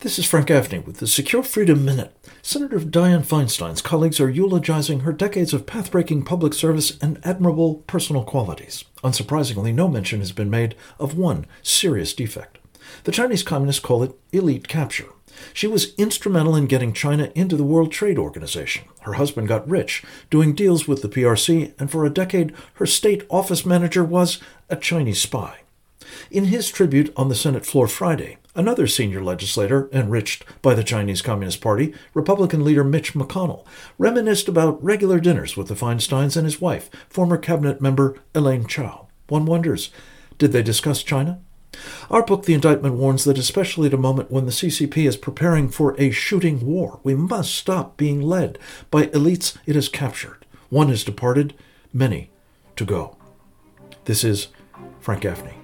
This is Frank Gaffney with the Secure Freedom Minute. Senator Dianne Feinstein's colleagues are eulogizing her decades of path-breaking public service and admirable personal qualities. Unsurprisingly, no mention has been made of one serious defect. The Chinese communists call it elite capture. She was instrumental in getting China into the World Trade Organization. Her husband got rich doing deals with the PRC, and for a decade her state office manager was a Chinese spy. In his tribute on the Senate floor Friday, another senior legislator enriched by the Chinese Communist Party, Republican leader Mitch McConnell, reminisced about regular dinners with the Feinsteins and his wife, former cabinet member Elaine Chao. One wonders, did they discuss China? Our book, The Indictment, warns that especially at a moment when the CCP is preparing for a shooting war, we must stop being led by elites it has captured. One has departed, many to go. This is Frank Gaffney.